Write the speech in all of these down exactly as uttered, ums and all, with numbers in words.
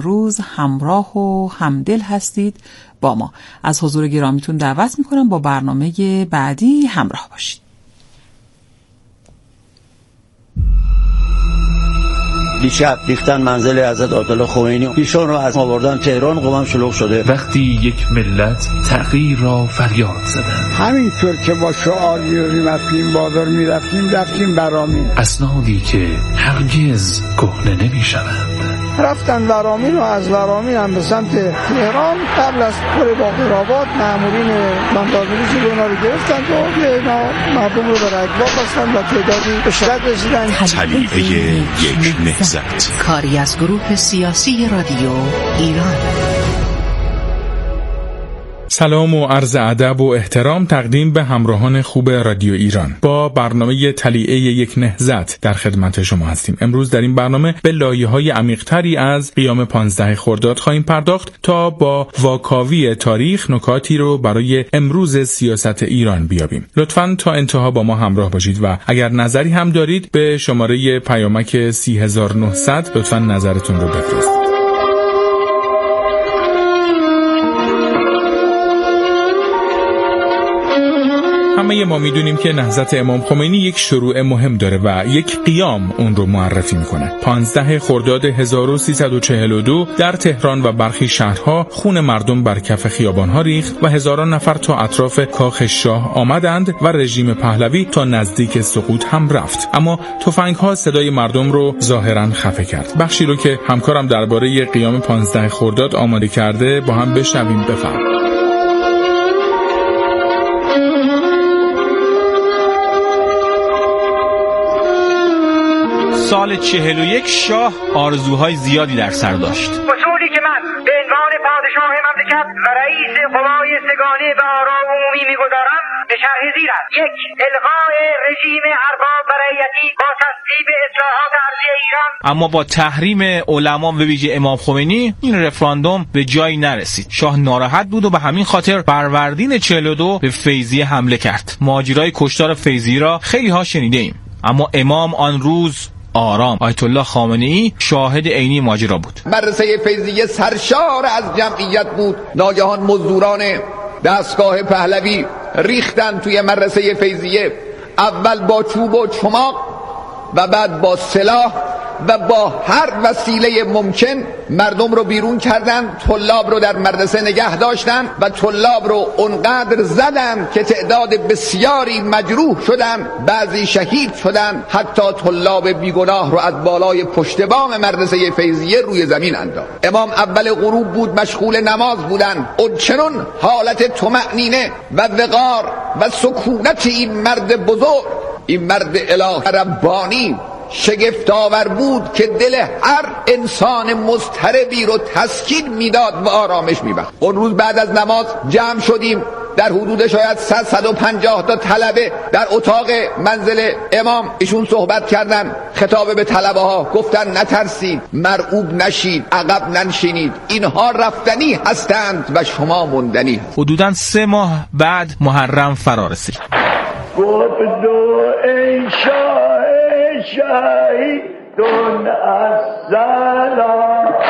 امروز همراه و همدل هستید با ما. از حضور گرامیتون دعوت میکنم با برنامه بعدی همراه باشید. دیشب ریختن منزل حضرت آیت الله خمینی، ایشان رو از آوردن تهران، قومم شلوغ شده. وقتی یک ملت تغییر را فریاد زدند، همینطور که با شعار می‌رفتیم رفتیم بازار می‌رفتیم رفتیم برامین، اسنادی که هرگز کهنه نمی‌شوند. رفتن ورامین و از ورامین هم به سمت تهران. قبل از پر باقرآباد مامورین بمبارمنی که اونا رو گرفتن و اینا مردم رو به رگبار بستن و تعدادی به شدت رسیدن. طلیعه یک نهضت، کاری از گروه سیاسی رادیو ایران. سلام و عرض ادب و احترام تقدیم به همراهان خوب رادیو ایران. با برنامه طلیعه یک نهضت در خدمت شما هستیم. امروز در این برنامه به لایه‌های عمیق‌تری از قیام پانزده خرداد خواهیم پرداخت تا با واکاوی تاریخ نکاتی رو برای امروز سیاست ایران بیابیم. لطفاً تا انتها با ما همراه باشید و اگر نظری هم دارید به شماره پیامک سی هزار و نهصد لطفاً نظرتون رو بفرستید. همه ما میدونیم که نهضت امام خمینی یک شروع مهم داره و یک قیام اون رو معرفی میکنه. پانزده خرداد هزار و سیصد و چهل و دو در تهران و برخی شهرها خون مردم بر کف خیابانها ریخت و هزاران نفر تا اطراف کاخ شاه آمدند و رژیم پهلوی تا نزدیک سقوط هم رفت. اما تفنگ‌ها صدای مردم رو ظاهراً خفه کرد. بخشی رو که همکارم درباره قیام پانزده خرداد آماده کرده با هم بشنویم. بفرمایید. سال چهل و یک شاه آرزوهای زیادی در سر داشت. اصولی که من به عنوان پادشاه مملکت و رئیس قوای سگانه و آرای عمومی می‌گذارم به شرح زیر است: یک، الغاء رژیم ارباب و رعیتی با تصویب اصلاحات ارضی ایران. اما با تحریم علما و ویژه امام خمینی این رفراندوم به جایی نرسید. شاه ناراحت بود و به همین خاطر فروردین چهل و دو به فیضیه حمله کرد. ماجرای کشتار فیضی را خیلی ها شنیده ایم، اما امام آن روز آرام. آیت الله خامنه‌ای شاهد عینی ماجرا بود. مدرسه فیضیه سرشار از جمعیت بود. ناگهان مزدوران دستگاه پهلوی ریختن توی مدرسه فیضیه، اول با چوب و چماق و بعد با سلاح و با هر وسیله ممکن مردم رو بیرون کردن. طلاب رو در مدرسه نگه داشتن و طلاب رو اونقدر زدن که تعداد بسیاری مجروح شدن، بعضی شهید شدن. حتی طلاب بیگناه رو از بالای پشت بام مدرسه فیضیه روی زمین انداخت. امام اول غروب بود، مشغول نماز بودن. اون چنون حالت طمأنینه و وقار و سکونت این مرد بزرگ، این مرد اله ربانی شگفت آور بود که دل هر انسان مضطربی رو تسکین میداد و آرامش میبخشید. اون روز بعد از نماز جمع شدیم، در حدود شاید صد صد و پنجاه تا طلبه در اتاق منزل امام. ایشون صحبت کردن، خطاب به طلبه ها گفتن نترسید، مرعوب نشید، عقب ننشینید، اینها رفتنی هستند و شما موندنی. حدوداً سه ماه بعد محرم فرا رسید. شهیدون السلام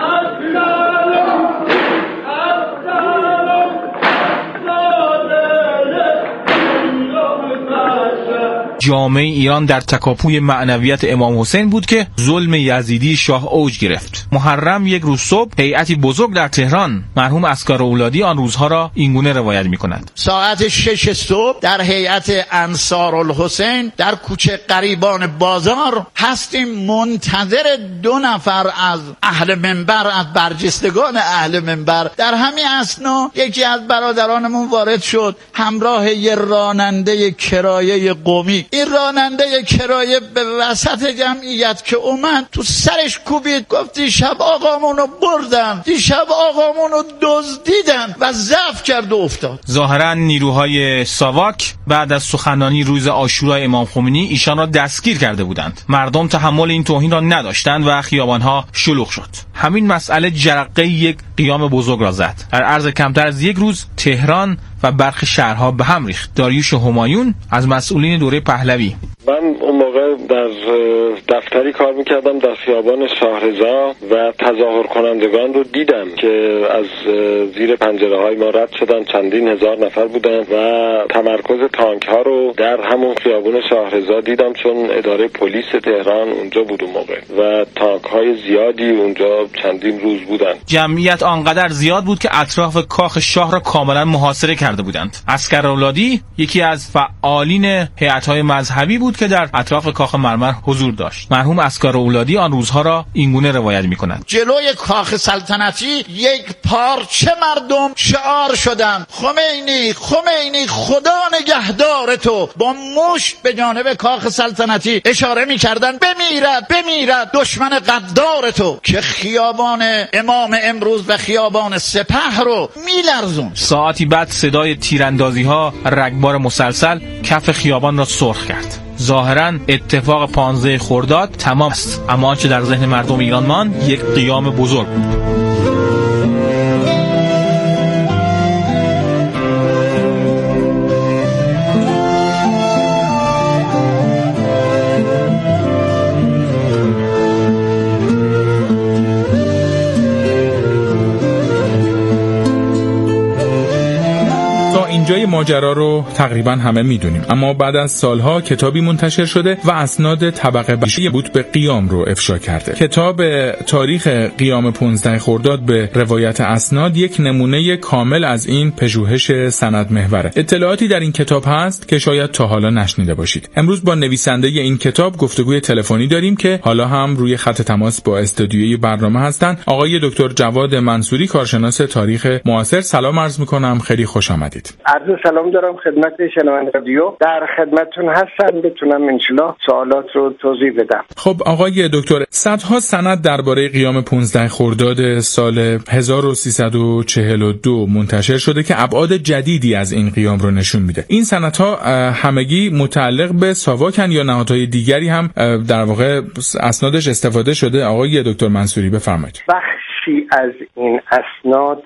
جامعه ایران در تکاپوی معنویت امام حسین بود که ظلم یزیدی شاه اوج گرفت. محرم یک روز صبح هیئتی بزرگ در تهران، مرحوم اسکر اولادی آن روزها را اینگونه روایت می‌کند: ساعت شش صبح در هیئت انصارالحسین در کوچه قریبان بازار هستیم، منتظر دو نفر از اهل منبر، از برجستگان اهل منبر. در همین اثنا یکی از برادرانمون وارد شد همراه یه راننده کرایه قومی. این راننده کرایه به وسط جمعیت که اومد تو سرش کوبید، گفت دیشب آقامونو بردن، دیشب آقامونو دزدیدن و ضعف کرد و افتاد. ظاهرا نیروهای ساواک بعد از سخنرانی روز عاشورای امام خمینی ایشان را دستگیر کرده بودند. مردم تحمل این توهین را نداشتند و خیابانها شلوغ شد. همین مسئله جرقه یک قیام بزرگ را زد. در عرض کمتر از یک روز تهران و برخی شهرها به هم ریخت. داریوش همایون از مسئولین دوره پهلوی: من اون موقع در دفتری کار میکردم در خیابان شاهرضا و تظاهر کنندگان رو دیدم که از زیر پنجره های ما رد شدن، چندین هزار نفر بودن و تمرکز تانک ها رو در همون خیابان شاهرضا دیدم، چون اداره پلیس تهران اونجا بود اون موقع و تانک های زیادی اونجا چندین روز بودن. جمعیت آنقدر زیاد بود که اطراف کاخ شاه را کاملا محاصره کرده بودند. اسکراولادی یکی از فعالین هیئت‌های مذهبی بود که در اطراف کاخ مرمر حضور داشت. مرحوم اسکراولادی آن روزها را اینگونه روایت می‌کند: جلوی کاخ سلطنتی یک پارچه مردم شعار شدند: خمینی خمینی خدا نگهدار تو. با مشت به جانب کاخ سلطنتی اشاره می‌کردند بمیرد بمیرد دشمن غدار تو، که خیابان امام امروز و خیابان سپه رو میلرزون. ساعتی بعد صدای تیراندازی‌ها رگبار مسلسل کف خیابان را سرخ کرد. ظاهراً اتفاق پانزده خرداد تمام است، اما آنچه در ذهن مردم ایران ماند یک قیام بزرگ بود. جای ماجرا رو تقریبا همه میدونیم، اما بعد از سالها کتابی منتشر شده و اسناد طبقه بندی بود به قیام رو افشا کرده. کتاب تاریخ قیام پانزده خرداد به روایت اسناد یک نمونه کامل از این پژوهش سند محوره. اطلاعاتی در این کتاب هست که شاید تا حالا نشنیده باشید. امروز با نویسنده این کتاب گفتگوی تلفنی داریم که حالا هم روی خط تماس با استودیوی برنامه هستن. آقای دکتر جواد منصوری، کارشناس تاریخ معاصر. سلام عرض می‌کنم، خیلی خوش آمدید. عرض سلام دارم خدمت شنوندگان رادیو، در خدمتتون هستم، بتونم انشالله سوالات رو توضیح بدم. خب آقای دکتر، صدها سند درباره قیام پانزده خرداد سال هزار و سیصد و چهل و دو منتشر شده که ابعاد جدیدی از این قیام رو نشون میده. این سندها همگی متعلق به ساواکن یا نهادهای دیگری هم در واقع اسنادش استفاده شده؟ آقای دکتر منصوری بفرمایید. بخشی از این اسناد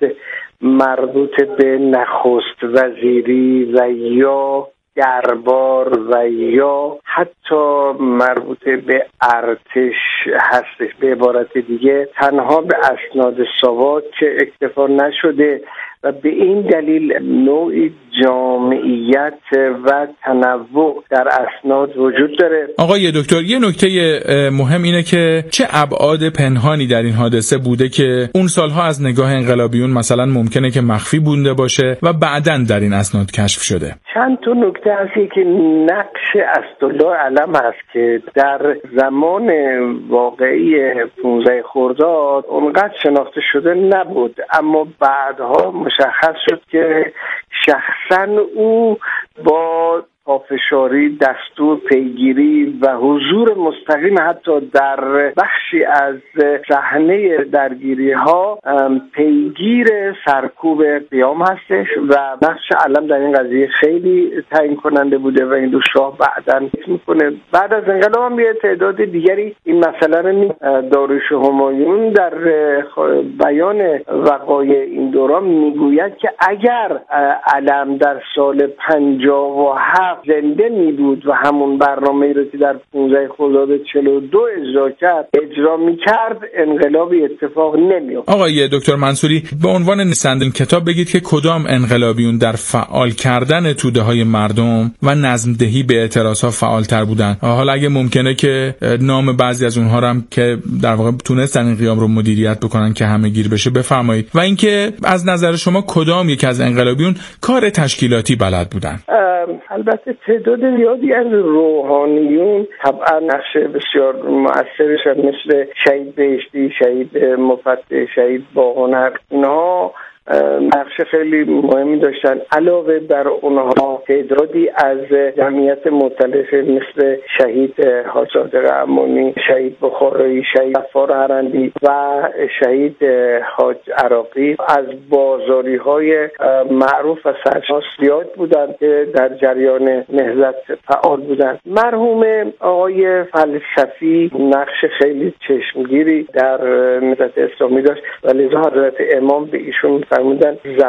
مربوط به نخست وزیری و یا دربار و یا حتی مربوط به ارتش هستش. به عبارت دیگه تنها به اسناد ساواک اکتفا نشده و به این دلیل نوعی جامعیت و تنوع در اسناد وجود داره. آقای دکتر، یه نکته مهم اینه که چه ابعاد پنهانی در این حادثه بوده که اون سالها از نگاه انقلابیون مثلا ممکنه که مخفی بوده باشه و بعداً در این اسناد کشف شده؟ چند تا نکته هستی که نقش اسدالله علم هست که در زمان واقعی پانزده خرداد اونقدر شناخته شده نبود، اما بعدها مشخص شد که شخصا او با پافشاری، دستور پیگیری و حضور مستقیم حتی در بخشی از صحنه درگیری ها پیگیر سرکوب قیام هستش و نقش علم در این قضیه خیلی تعیین کننده بوده و این دو شاه بعداً میکنه. بعد از انقلاب هم یه تعداد دیگری این مسئله رو داریوش همایون در بیان وقایع این دوران میگوید که اگر علم در سال پنجاه و هفت زنده می بود و همون برنامه‌ای رو که در پانزده خرداد چهل و دو اجرا کرد اجرا می کرد، انقلابی اتفاق نمی افتاد. آقای دکتر منصوری، به عنوان نویسنده این کتاب بگید که کدام انقلابیون در فعال کردن توده های مردم و نظم دهی به اعتراض ها فعالتر بودن؟ حالا اگه ممکنه که نام بعضی از اونها رو هم که در واقع تونستن این قیام رو مدیریت بکنن که همه گیر بشه بفرمایید، و اینکه از نظر شما کدام یک از انقلابیون کار تشکیلاتی بلد بودن؟ البته تعداد زیادی از روحانیون طبعا نقش بسیار مؤثری شد، مثل شهید بهشتی، شهید مفتح، شهید باهنر، اینها نقش خیلی مهمی داشتن. علاوه بر اونها تعدادی از جمعیت مختلف مثل شهید حاج صادق امانی، شهید بخارایی، شهید غفار هرندی و شهید حاج عراقی از بازاری های معروف و سرشناس زیاد بودند که در جریان نهضت فعال بودند. مرحوم آقای فلسفی نقش خیلی چشمگیری در نهضت اسلامی داشت و لذا حضرت امام به ایشون فرمودن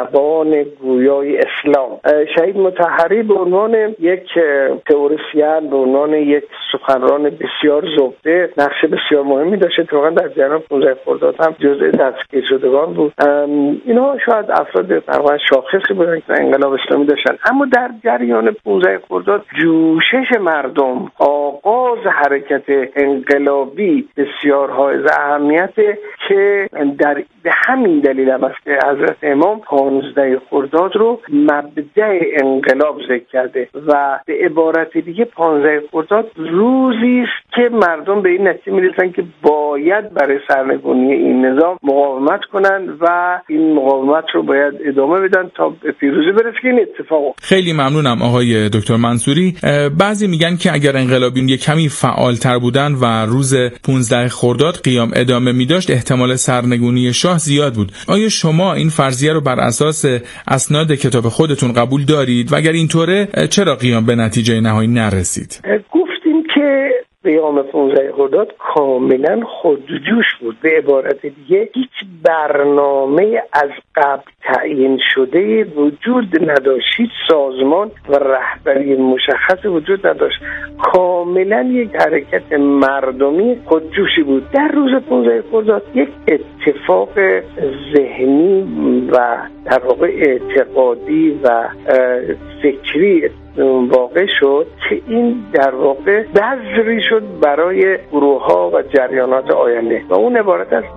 زبان گویای اسلام. شهید مطهری به عنوان یک تئوریسین، به عنوان یک سخنران بسیار زبده نقش بسیار مهمی داشت. اتفاقا در جریان پانزده خرداد هم جزء دستگیر شدگان بود. اینها شاید افراد تقریبا شاخصی بودن که انقلاب اسلامی داشتن، اما در جریان پانزده خرداد جوشش مردم، آغاز حرکت انقلابی بسیار حائز اهمیت که در به همین دلیل هم است که حضرت امام پانزده خرداد رو مبدأ انقلاب ذکر کرده و به عبارت دیگه پانزده خرداد روزی است که مردم به این نتیجه میرسن که باید برای سرنگونی این نظام مقاومت کنن و این مقاومت رو باید ادامه بدن تا به پیروزی برسه که این اتفاق. خیلی ممنونم آقای دکتر منصوری. بعضی میگن که اگر انقلابیون یک کمی فعالتر بودن و روز پانزده خرداد قیام ادامه میداشت احتمال سرنگونی شاه زیاد بود. آیا شما این فرضیه رو بر اساس اسناد کتاب خودتون قبول دارید و اگر اینطوره چرا قیام به نتیجه نهایی نرسید؟ گفتیم که قیام پانزده خرداد کاملا خودجوش بود. به عبارت دیگه هیچ برنامه از قبل تعیین شده وجود نداشت، هیچ سازمان و رهبری مشخص وجود نداشت. کاملا یک حرکت مردمی خودجوشی بود. در روز پانزده خرداد یک اتفاق ذهنی و در واقع اعتقادی و فکری واقع شد که این در واقع بذری شد برای گروه ها و جریانات آینده و اون عبارت از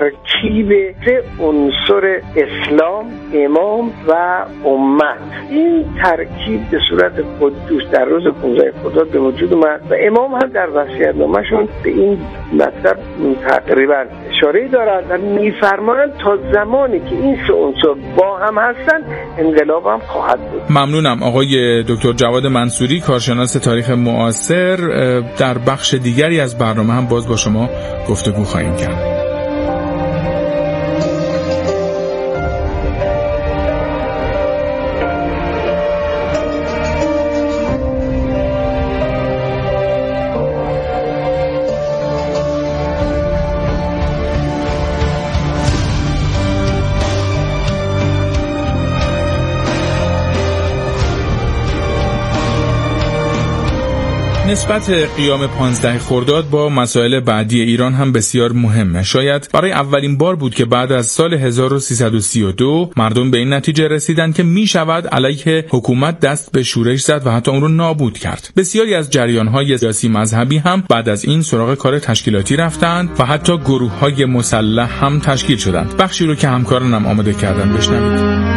ترکیب سه عنصر اسلام، امام و امت. این ترکیب به صورت خودجوش در روز پانزده خرداد به وجود اومد و امام هم در وصیت‌نامه‌شون به این مطلب تقریبا اشاره دارند و می‌فرمایند تا زمانی که این سه عنصر با هم هستن انقلاب هم خواهد بود. ممنونم آقای دکتر جواد منصوری، کارشناس تاریخ معاصر. در بخش دیگری از برنامه هم باز با شما گفتگو خواهیم کرد. نسبت قیام پانزده خرداد با مسائل بعدی ایران هم بسیار مهمه. شاید برای اولین بار بود که بعد از سال هزار و سیصد و سی و دو مردم به این نتیجه رسیدن که می شود علیه حکومت دست به شورش زد و حتی اون رو نابود کرد. بسیاری از جریان‌های سیاسی مذهبی هم بعد از این سراغ کار تشکیلاتی رفتند و حتی گروه‌های مسلح هم تشکیل شدند. بخشی رو که همکارانم آماده کردن بشنوید.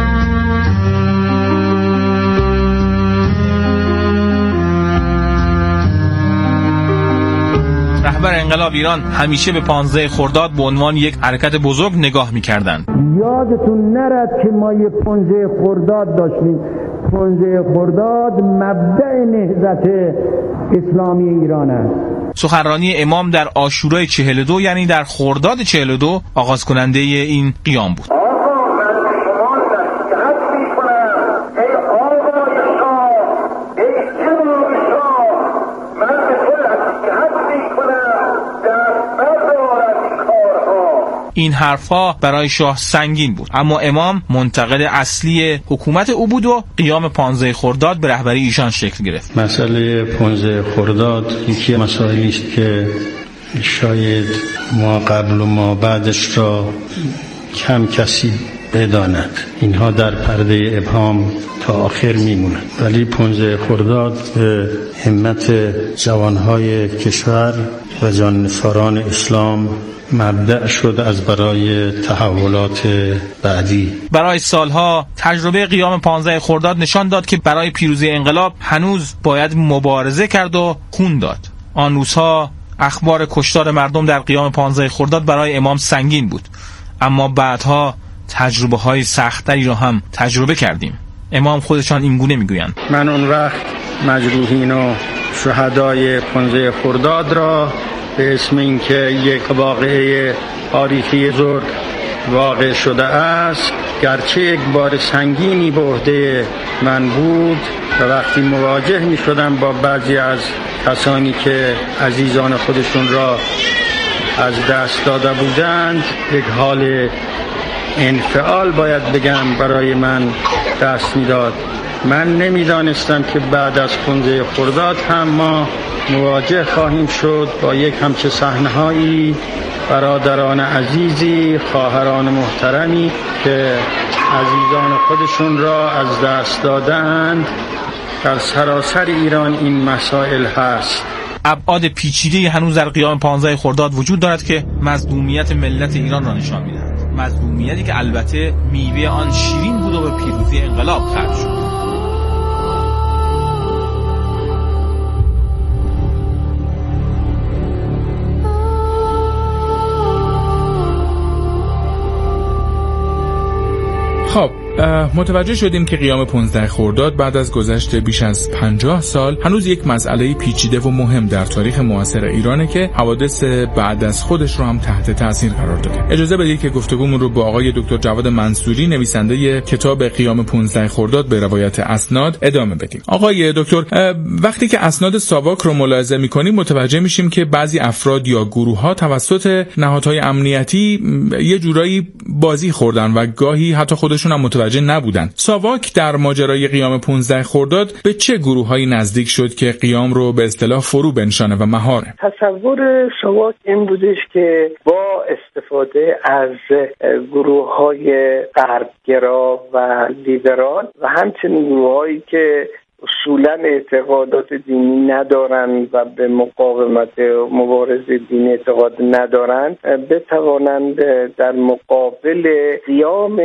رهبر انقلاب ایران همیشه به پانزده خرداد به عنوان یک حرکت بزرگ نگاه می‌کردند. یادتون نرد که ما یه پانزده خرداد داشتیم. پانزده خرداد مبدأ نهضت اسلامی ایران است. سخنرانی امام در عاشورای چهل و دو یعنی در خرداد چهل و دو آغاز کننده این قیام بود. این حرفا برای شاه سنگین بود، اما امام منتقد اصلی حکومت او بود و قیام پانزده خرداد به رهبری ایشان شکل گرفت. مسئله پانزده خرداد یکی مسائلی است که شاید ما قبل و ما بعدش را کم کسی بداند. اینها در پرده ابهام تا آخر میمونند، ولی پانزده خرداد به همت جوانهای کشور و جانفاران اسلام مبدأ شد از برای تحولات بعدی. برای سالها تجربه قیام پانزده خرداد نشان داد که برای پیروزی انقلاب هنوز باید مبارزه کرد و خون داد. آن روزها اخبار کشتار مردم در قیام پانزده خرداد برای امام سنگین بود، اما بعدها تجربه های سختری را هم تجربه کردیم. امام خودشان این گونه میگویند: من اون وقت مجروحین و شهدای پانزده خرداد را به اسم اینکه یک واقعه تاریخی بزرگ واقع شده است، گرچه یک بار سنگینی به عهده من بود و وقتی مواجه می شدم با بعضی از کسانی که عزیزان خودشون را از دست داده بودند، یک حال انفعال باید بگم برای من دست میداد. من نمیدانستم که بعد از پانزده خرداد هم ما مواجه خواهیم شد با یک همچه صحنه‌هایی. برادران عزیزی، خواهران محترمی که عزیزان خودشون را از دست دادند، در سراسر ایران این مسائل هست. ابعاد پیچیده هنوز در قیام پانزده خرداد وجود دارد که مظلومیت ملت ایران را نشان می‌دهد. مظلومیتی که البته میوه آن شیرین بود و به پیروزی انقلاب ختم شد. خب متوجه شدیم که قیام پانزده خرداد بعد از گذشت بیش از پنجاه سال هنوز یک مسئله پیچیده و مهم در تاریخ معاصر ایرانه که حوادث بعد از خودش رو هم تحت تاثیر قرار داده. اجازه بدید که گفتگومون رو با آقای دکتر جواد منصوری، نویسنده کتاب قیام پانزده خرداد به روایت اسناد، ادامه بدیم. آقای دکتر، وقتی که اسناد ساواک رو ملاحظه می‌کنیم متوجه میشیم که بعضی افراد یا گروه‌ها توسط نهادهای امنیتی یه جورایی بازی خوردن و گاهی حتی خودشون هم متوجه نبودن. ساواک در ماجرای قیام پانزده خرداد به چه گروه‌هایی نزدیک شد که قیام رو به اصطلاح فرو بنشانه و مهاره؟ تصور ساواک این بودش که با استفاده از گروه‌های غربگرا و لیبرال و همچنین گروه‌هایی که اصولاً اعتقادات دینی ندارند و به مقاومت مبارزه دینی اعتقاد ندارند بتوانند در مقابل قیام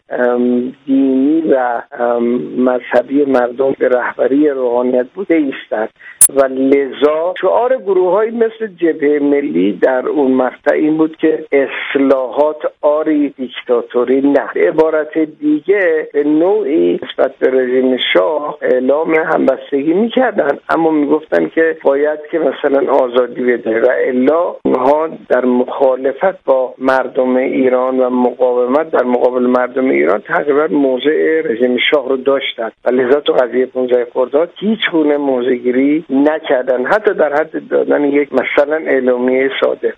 دینی و مذهبی مردم به رهبری روحانیت بوده ایستند و لذا شعار گروه‌هایی مثل جبهه ملی در اون مقطع این بود که اصلاحات آری دیکتاتوری نه. به عبارت دیگه به نوعی نسبت به رژیم شاه اعلام همبستگی میکردن، اما میگفتن که باید که مثلا آزادی بده و الا اونها در مخالفت با مردم ایران و مقاومت در مقابل مردم ایران تقریبا موضع رژیم شاه رو داشتن و لذا تو قضیه پانزده خرداد هیچ گونه موضع‌گیری نکردن، حتی در حد دادن یک مثلا اعلامیه ساده.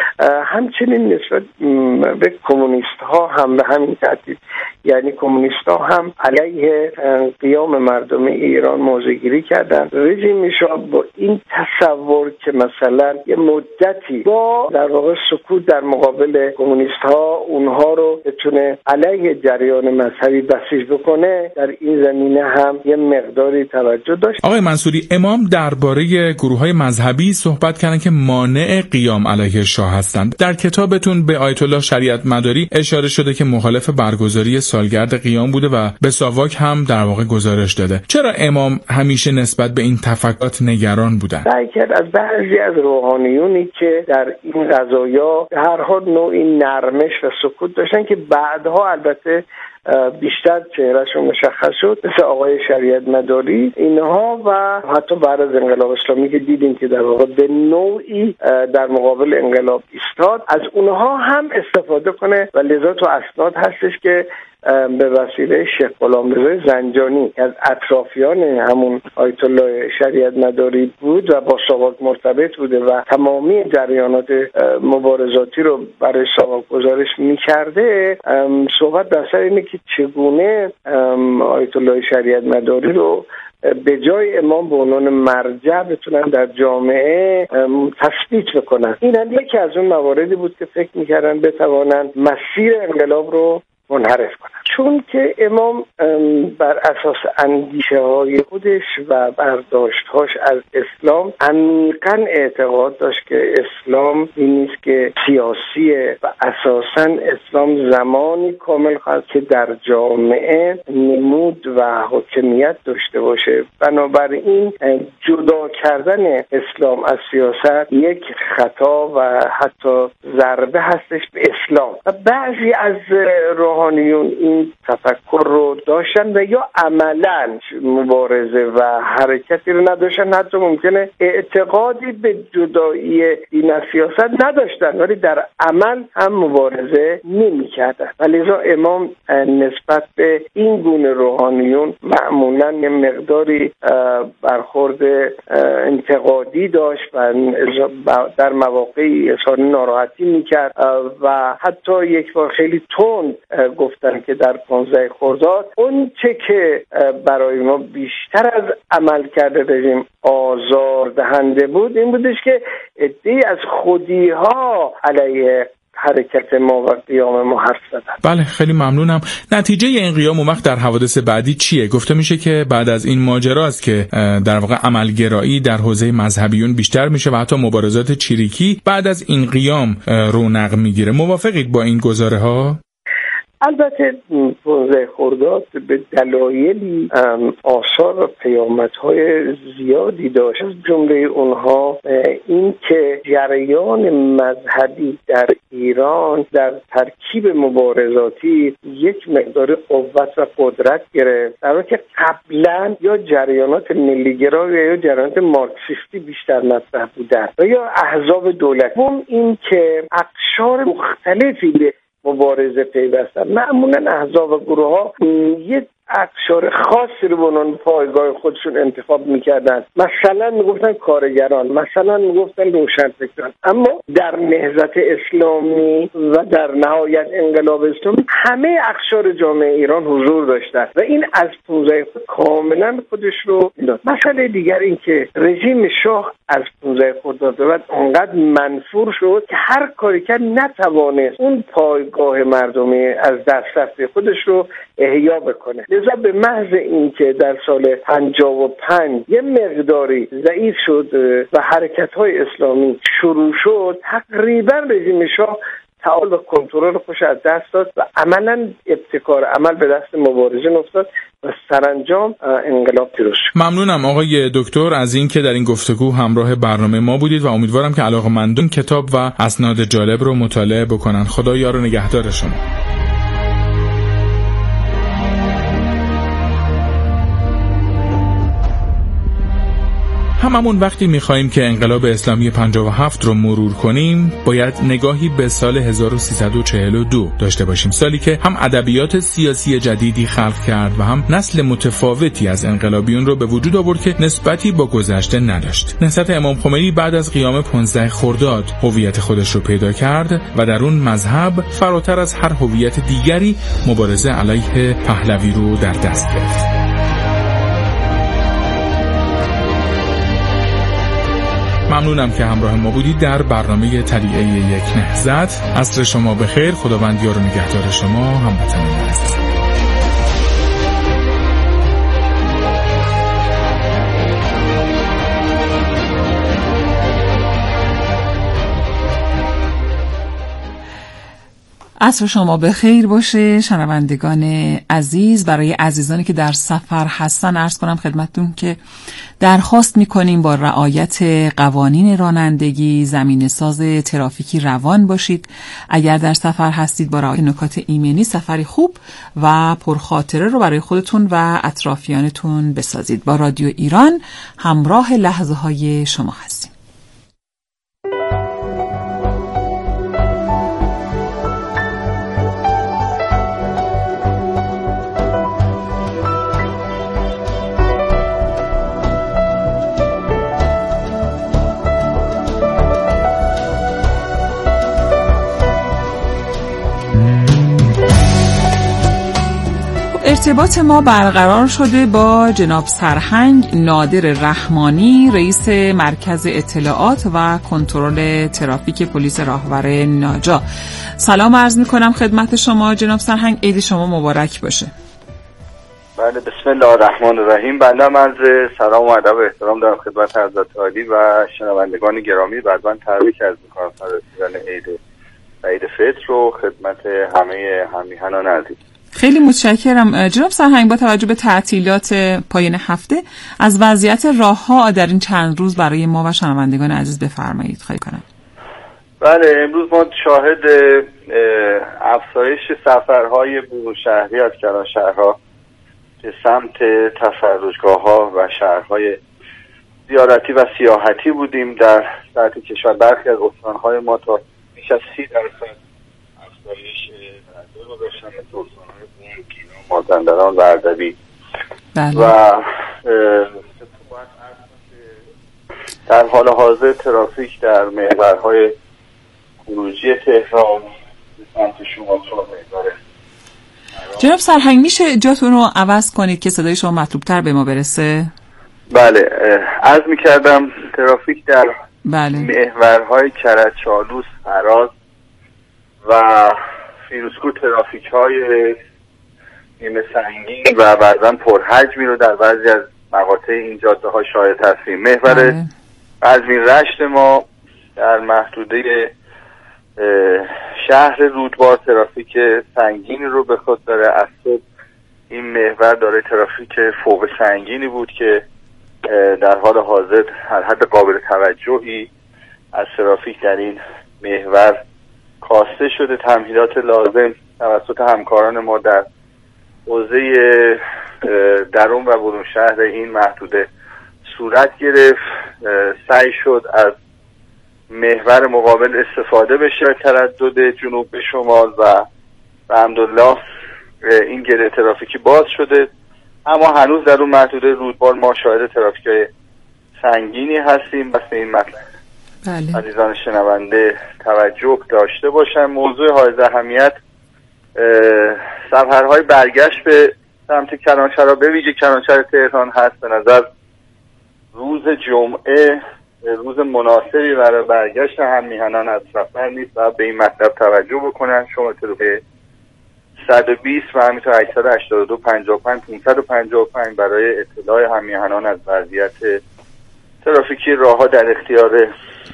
همچنین نسبت به کمونیست ها هم به همین ترتیب، یعنی کمونیست ها هم علیه قیام مردم ایران موضع‌گیری کردن. رژیم شاه با این تصور که مثلا یه مدتی با در واقع سکوت در مقابل کمونیست ها اونها رو بتونه علیه جریان مذهبی بسیج بکنه، در این زمینه هم یه مقداری توجه داشت. آقای منصوری، امام درباره گروه‌های مذهبی صحبت کردن که مانع قیام علیه شاه هستند. در کتابتون به آیت الله شریعت مداری اشاره شده که مخالف برگزاری سالگرد قیام بوده و به ساواک هم در واقع گزارش داده. چرا امام همیشه نسبت به این تفکرات نگران بودن؟ سعی کرد از بعضی از روحانیونی که در این قضایا هر حال نوعی نرمش و سکوت داشتن که بعدها البته بیشتر چهرهشون مشخص شد، مثل آقای شریعت مداری اینها و حتی بعد از انقلاب اسلامی که دیدیم که در واقع به نوعی در مقابل انقلاب ایستاد، از اونها هم استفاده کنه و لذا تو اسناد هستش که به وسیله شیخ غلامرضا زنجانی از اطرافیان همون آیت الله شریعت مداری بود و با ساواک مرتبط بوده و تمامی جریانات مبارزاتی رو برای ساواک گزارش می‌کرده، صحبت در سر اینه که چگونه آیت الله شریعت مداری رو به جای امام به عنوان مرجع بتونن در جامعه تثبیت بکنن. این هم یکی از اون مواردی بود که فکر می‌کردن بتوانن مسیر انقلاب رو منحرف کنن، چون که امام بر اساس اندیشه های خودش و برداشتهاش از اسلام عمیقاً اعتقاد داشت که اسلام این نیست که سیاسیه و اساساً اسلام زمانی کامل خواهد که در جامعه نمود و حاکمیت داشته باشه. بنابراین جدا کردن اسلام از سیاست یک خطا و حتی ضربه هستش به اسلام. و بعضی از روحانیون این این تفکر رو داشتن و یا عملاً مبارزه و حرکتی رو نداشتن، حتی ممکنه اعتقادی به جدایی دین از سیاست نداشتن ولی در عمل هم مبارزه نمی‌کردن. ولذا امام نسبت به این گونه روحانیون معمولاً یه مقداری برخورد انتقادی داشت و در مواقعی اظهار ناراحتی میکرد و حتی یک بار خیلی تند گفتن که در پانزده خرداد اون چه که برای ما بیشتر از عمل کرده رژیم آزار دهنده بود این بودش که عده‌ای از خودی ها علیه حرکت ما و قیام ما حرف زدن. بله خیلی ممنونم. نتیجه این قیام اون وقت در حوادث بعدی چیه؟ گفته میشه که بعد از این ماجراست که در واقع عملگرایی در حوزه مذهبیون بیشتر میشه و حتی مبارزات چریکی بعد از این قیام رونق میگیره. موافقید با این گزاره ها؟ البته پانزده خرداد به دلایلی آثار و پیامدهای زیادی داشت. از جمله اونها این که جریان مذهبی در ایران در ترکیب مبارزاتی یک مقدار قوت و قدرت گرفت، در حالی که قبلا یا جریانات ملیگرا یا جریانات مارکسیستی بیشتر مطرح بودند و یا احزاب دولت. هم این که اقشار مختلفی به مبارزه پیوستن، معمولا احزاب و گروه ها یک اقشار خاصی رو به عنوان پایگاه خودشون انتخاب میکردن. مثلا میگفتن کارگران، مثلا میگفتن روشنفکران. اما در نهضت اسلامی و در نهایت انقلاب اسلامی همه اقشار جامعه ایران حضور داشتن و این از پانزده کاملا خودش رو داد. مسئله دیگر این که رژیم شاه از پانزده خرداد به بعد انقدر منفور شد که هر کاری کرد نتوانست اون پایگاه مردمی از دست رفته خودش رو احیا بکنه. لذا به محض اینکه در سال پنجاه و پنج یه مقداری ضعیف شد و حرکت‌های اسلامی شروع شد، تقریبا رژیم شاه تعال و کنترل خوش از دست داد و عملاً ابتکار عمل به دست مبارزین افتاد و سرانجام انقلاب پیروز شد. ممنونم آقای دکتر از این که در این گفتگو همراه برنامه ما بودید و امیدوارم که علاقه‌مندان کتاب و اسناد جالب رو مطالعه بکنن. خدا یار و نگهدار شما. هممون وقتی می‌خوایم که انقلاب اسلامی پنجاه و هفت رو مرور کنیم باید نگاهی به سال هزار و سیصد و چهل و دو داشته باشیم، سالی که هم ادبیات سیاسی جدیدی خلق کرد و هم نسل متفاوتی از انقلابیون رو به وجود آورد که نسبتی با گذشته نداشت. نهضت امام خمینی بعد از قیام پانزده خرداد هویت خودش رو پیدا کرد و در اون مذهب فراتر از هر هویت دیگری مبارزه علیه پهلوی رو در دست گرفت. ممنونم که همراه ما بودید در برنامه تلیعه یک نهضت. عصر شما بخیر. خداوند یار و نگهدار شما هموطنان عزیز. عصر شما بخیر باشه شنوندگان عزیز. برای عزیزانی که در سفر هستن عرض کنم خدمتتون که درخواست میکنیم با رعایت قوانین رانندگی زمینه ساز ترافیکی روان باشید. اگر در سفر هستید با رعایت نکات ایمنی سفری خوب و پرخاطره رو برای خودتون و اطرافیانتون بسازید. با رادیو ایران همراه لحظه های شما هستیم. ارتباط ما برقرار شده با جناب سرهنگ نادر رحمانی، رئیس مرکز اطلاعات و کنترل ترافیک پلیس راهور ناجا. سلام عرض می‌کنم خدمت شما جناب سرهنگ، عید شما مبارک باشه. بله بسم الله الرحمن الرحیم. بنده عرض سلام و ادب و احترام دارم خدمت حضرت عالی و شنوندگان گرامی. بعداً تبریک عرض می‌کنم رسیدن عید عید فطر رو خدمت همه همیهنان عزیز. خیلی متشکرم جناب سرهنگ. با توجه به تعطیلات پایان هفته از وضعیت راه‌ها در این چند روز برای ما و شنوندگان عزیز بفرمایید. خواهی کنم. بله امروز ما شاهد افزایش سفرهای بروشهری از کلانشهرها به سمت تفرجگاه‌ها و شهرهای زیارتی و سیاحتی بودیم. در سطح کشور برخی از استان‌های ما تا بیش از سی درصد افزایش تحصیل رو داشتن، مثل استان‌های قم، گیلان، مازندران و اردبیل. و در حال حاضر ترافیک در محورهای خروجی تهران به سمت شمال تا محور جناب سرهنگ میشه جاتون رو عوض کنید که صدای شما مطلوب‌تر به ما برسه؟ بله، عرض می‌کردم ترافیک در بله. محورهای کرج، چالوس، هراز و فیروزکوه ترافیک‌های نیمه سنگین و بعضاً پرحجمی رو در بعضی از مقاطع این جاده‌ها شاهد هستیم. محور بله. قزوین رشت ما در محدوده شهر رودبار ترافیک سنگینی رو به خود داره. از صبح این محور داره ترافیک فوق سنگینی بود که در حال حاضر هر حد قابل توجهی از ترافیک در این محور کاسته شده. تمهیدات لازم توسط همکاران ما در حوزه درون و برون شهر این محدوده صورت گرفت. سعی شد از محور مقابل استفاده بشه، تردد جنوب به شمال و الحمدلله این گره ترافیکی باز شده. اما هنوز در اون محدوده رودبار ما شاهد ترافیک سنگینی هستیم. بس این مطلب بله. عزیزان شنونده توجه داشته باشن. موضوع حائز اهمیت سفرهای برگشت به سمت کلانشهرها به ویژه کلانشهر تهران هست. به نظر روز جمعه روز مناسبی برای برگشت هم میهنان از سفر نیست و به این مطلب توجه بکنن. شما تلفن صد و بیست و همینطور هشتصد و هشتاد و دو پنجاه و پنج پانصد و پنجاه و پنج برای اطلاع هم میهنان از وضعیت ترافیکی راهها در اختیار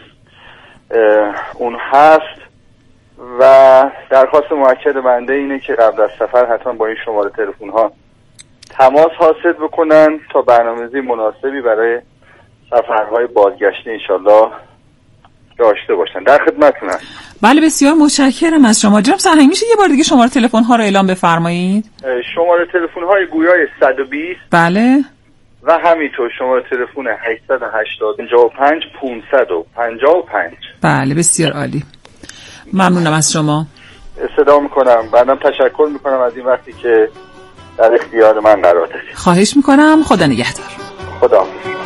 اون هست. و درخواست مؤکد بنده اینه که قبل از سفر حتما با این شماره تلفن ها تماس حاصل بکنن تا برنامه‌ریزی مناسبی برای سفرهای بازگشتی انشالله داشته باشن. در خدمتتون هستم. بله بسیار متشکرم از شما. جناب سرهنگ میشه یه بار دیگه شماره تلفن ها رو اعلام بفرمایید؟ شماره تلفن های گویای صد و بیست بله و همینطور شماره تلفن هشتصد و هشتاد و پنج پانصد و پنجاه و پنج. بله بسیار عالی. ممنونم از شما. صدا میکنم. بعدم تشکر میکنم از این وقتی که در اختیار من قرار دادید. خواهش میکنم. خدا نگهدار. خدا حافظ.